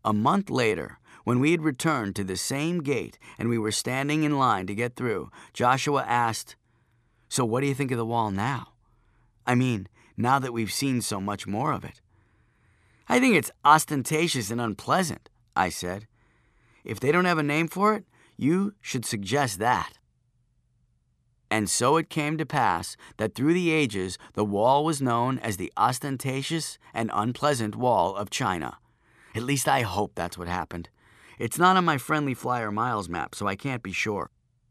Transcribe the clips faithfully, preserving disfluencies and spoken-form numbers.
A month later, when we had returned to the same gate and we were standing in line to get through, Joshua asked, "So what do you think of the wall now? I mean, now that we've seen so much more of it." "I think it's ostentatious and unpleasant," I said. "If they don't have a name for it, you should suggest that." And so it came to pass that through the ages the wall was known as the ostentatious and unpleasant wall of China. At least I hope that's what happened. It's not on my friendly flyer miles map, so I can't be sure.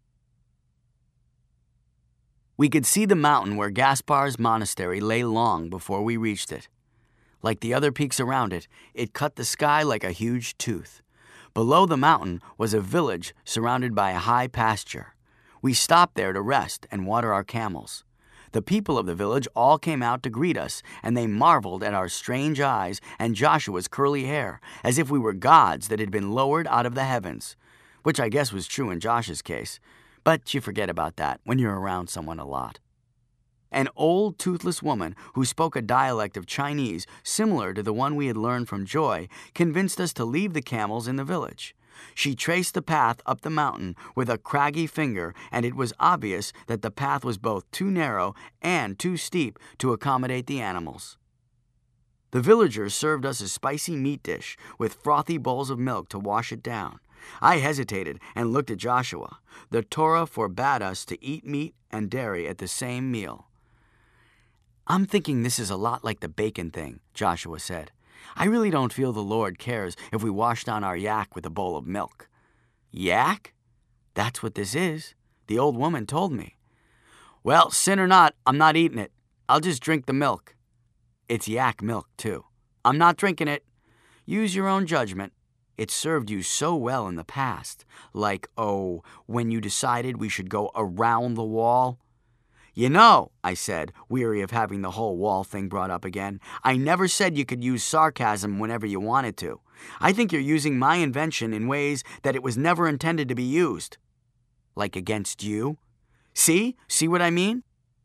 We could see the mountain where Gaspar's monastery lay long before we reached it. Like the other peaks around it, it cut the sky like a huge tooth. Below the mountain was a village surrounded by a high pasture. We stopped there to rest and water our camels. The people of the village all came out to greet us, and they marveled at our strange eyes and Joshua's curly hair, as if we were gods that had been lowered out of the heavens, which I guess was true in Josh's case, but you forget about that when you're around someone a lot. An old, toothless woman who spoke a dialect of Chinese similar to the one we had learned from Joy convinced us to leave the camels in the village. She traced the path up the mountain with a craggy finger, and it was obvious that the path was both too narrow and too steep to accommodate the animals. The villagers served us a spicy meat dish with frothy bowls of milk to wash it down. I hesitated and looked at Joshua. The Torah forbade us to eat meat and dairy at the same meal. "I'm thinking this is a lot like the bacon thing," Joshua said. "I really don't feel the Lord cares if we wash down our yak with a bowl of milk." "Yak? That's what this is. The old woman told me." "Well, sin or not, I'm not eating it. I'll just drink the milk." "It's yak milk, too." "I'm not drinking it." "Use your own judgment. It served you so well in the past. Like, oh, when you decided we should go around the wall." "You know," I said, weary of having the whole wall thing brought up again, "I never said you could use sarcasm whenever you wanted to. I think you're using my invention in ways that it was never intended to be used." "Like against you? See? See what I mean?"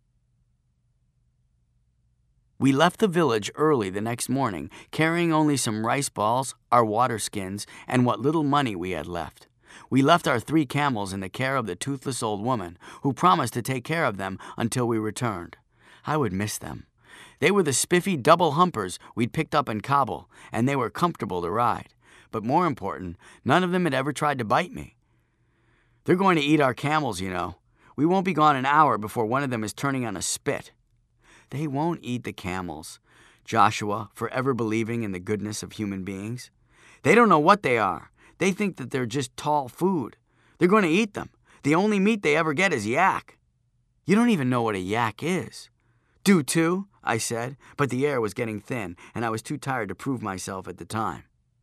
We left the village early the next morning, carrying only some rice balls, our water skins, and what little money we had left. We left our three camels in the care of the toothless old woman, who promised to take care of them until we returned. I would miss them. They were the spiffy double humpers we'd picked up in Kabul, and they were comfortable to ride. But more important, none of them had ever tried to bite me. "They're going to eat our camels, you know. We won't be gone an hour before one of them is turning on a spit." "They won't eat the camels." Joshua, forever believing in the goodness of human beings. "They don't know what they are. They think that they're just tall food. They're going to eat them. The only meat they ever get is yak." "You don't even know what a yak is." "Do too," I said, but the air was getting thin, and I was too tired to prove myself at the time.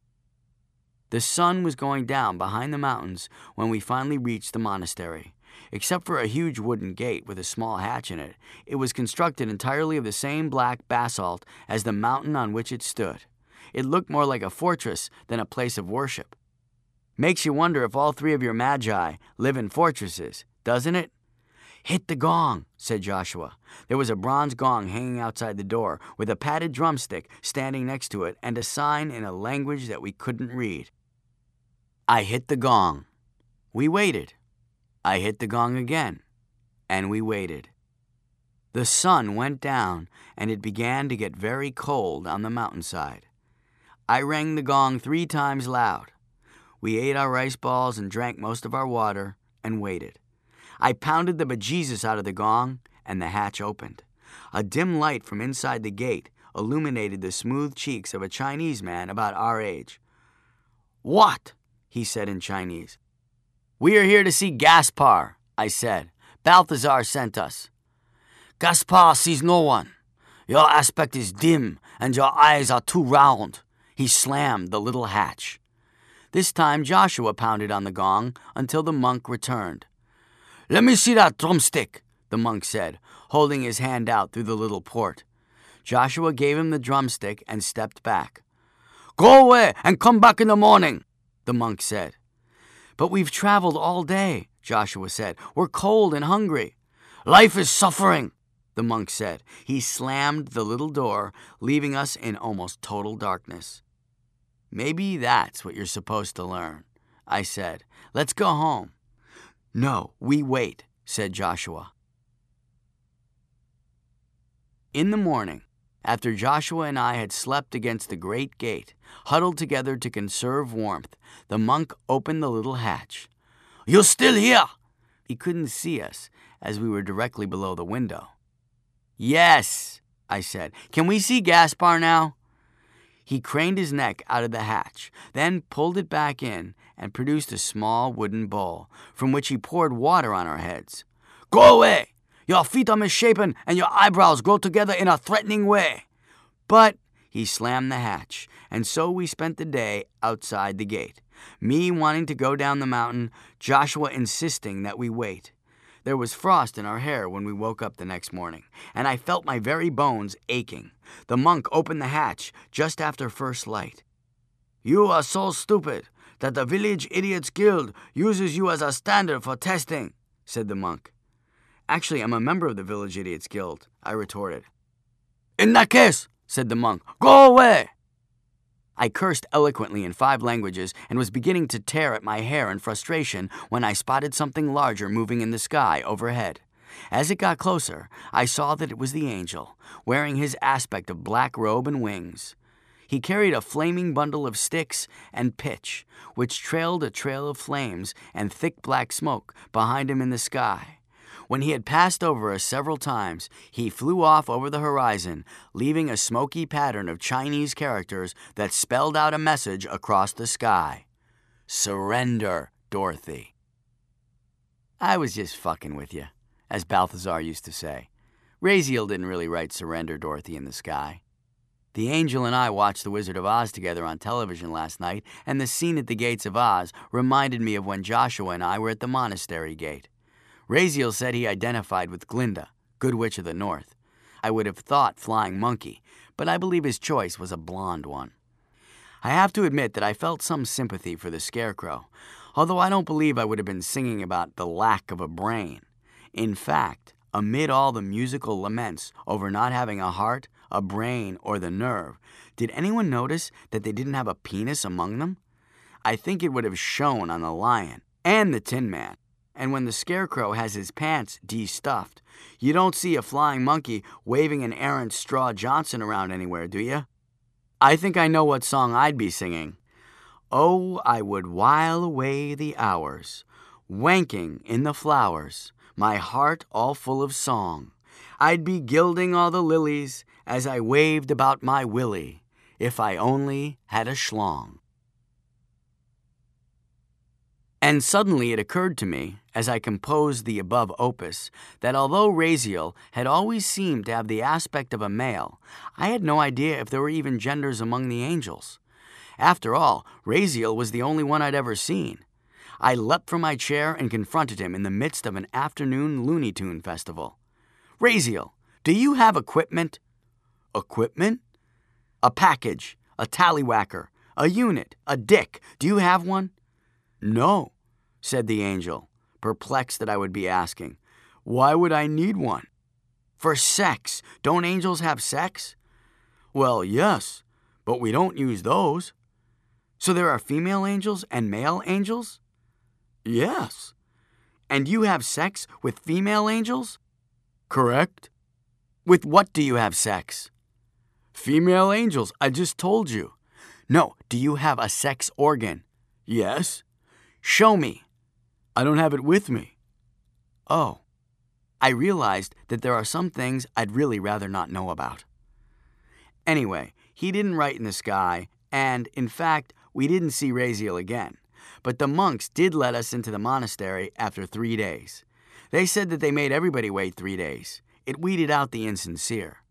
The sun was going down behind the mountains when we finally reached the monastery. Except for a huge wooden gate with a small hatch in it, it was constructed entirely of the same black basalt as the mountain on which it stood. It looked more like a fortress than a place of worship. Makes you wonder if all three of your magi live in fortresses, doesn't it? "Hit the gong," said Joshua. There was a bronze gong hanging outside the door, with a padded drumstick standing next to it and a sign in a language that we couldn't read. I hit the gong. We waited. I hit the gong again, and we waited. The sun went down, and it began to get very cold on the mountainside. I rang the gong three times loud. We ate our rice balls and drank most of our water and waited. I pounded the bejesus out of the gong, and the hatch opened. A dim light from inside the gate illuminated the smooth cheeks of a Chinese man about our age. "What?" he said in Chinese. "We are here to see Gaspar," I said. "Balthazar sent us." "Gaspar sees no one. Your aspect is dim, and your eyes are too round." He slammed the little hatch. This time Joshua pounded on the gong until the monk returned. "Let me see that drumstick," the monk said, holding his hand out through the little port. Joshua gave him the drumstick and stepped back. "Go away and come back in the morning," the monk said. "But we've traveled all day," Joshua said. "We're cold and hungry." "Life is suffering," the monk said. He slammed the little door, leaving us in almost total darkness. Maybe that's what you're supposed to learn, I said. Let's go home. No, we wait, said Joshua. In the morning, after Joshua and I had slept against the great gate, huddled together to conserve warmth, the monk opened the little hatch. "You're still here!" He couldn't see us, as we were directly below the window. "Yes," I said. "Can we see Gaspar now?" He craned his neck out of the hatch, then pulled it back in and produced a small wooden bowl, from which he poured water on our heads. "Go away! Your feet are misshapen and your eyebrows grow together in a threatening way." But he slammed the hatch, and so we spent the day outside the gate, me wanting to go down the mountain, Joshua insisting that we wait. There was frost in our hair when we woke up the next morning, and I felt my very bones aching. The monk opened the hatch just after first light. "You are so stupid that the Village Idiots Guild uses you as a standard for testing," said the monk. "Actually, I'm a member of the Village Idiots Guild," I retorted. "In that case," said the monk, "go away." I cursed eloquently in five languages and was beginning to tear at my hair in frustration when I spotted something larger moving in the sky overhead. As it got closer, I saw that it was the angel, wearing his aspect of black robe and wings. He carried a flaming bundle of sticks and pitch, which trailed a trail of flames and thick black smoke behind him in the sky. When he had passed over us several times, he flew off over the horizon, leaving a smoky pattern of Chinese characters that spelled out a message across the sky. "Surrender, Dorothy." I was just fucking with you, as Balthazar used to say. Raziel didn't really write "Surrender, Dorothy" in the sky. The angel and I watched The Wizard of Oz together on television last night, and the scene at the gates of Oz reminded me of when Joshua and I were at the monastery gate. Raziel said he identified with Glinda, Good Witch of the North. I would have thought Flying Monkey, but I believe his choice was a blonde one. I have to admit that I felt some sympathy for the Scarecrow, although I don't believe I would have been singing about the lack of a brain. In fact, amid all the musical laments over not having a heart, a brain, or the nerve, did anyone notice that they didn't have a penis among them? I think it would have shown on the lion and the Tin Man. And when the Scarecrow has his pants de-stuffed, you don't see a flying monkey waving an errant Straw Johnson around anywhere, do you? I think I know what song I'd be singing. "Oh, I would while away the hours, wanking in the flowers, my heart all full of song. I'd be gilding all the lilies as I waved about my willy, if I only had a schlong." And suddenly it occurred to me, as I composed the above opus, that although Raziel had always seemed to have the aspect of a male, I had no idea if there were even genders among the angels. After all, Raziel was the only one I'd ever seen. I leapt from my chair and confronted him in the midst of an afternoon Looney Tune festival. "Raziel, do you have equipment?" "Equipment?" "A package, a tallywhacker, a unit, a dick. Do you have one?" "No," said the angel, perplexed that I would be asking. "Why would I need one?" "For sex. Don't angels have sex?" "Well, yes, but we don't use those." "So there are female angels and male angels?" "Yes." "And you have sex with female angels?" "Correct." "With what do you have sex?" "Female angels, I just told you." "No, do you have a sex organ?" "Yes." "Show me." "I don't have it with me." "Oh." I realized that there are some things I'd really rather not know about. Anyway, he didn't write in the sky, and, in fact, we didn't see Raziel again. But the monks did let us into the monastery after three days. They said that they made everybody wait three days. It weeded out the insincere.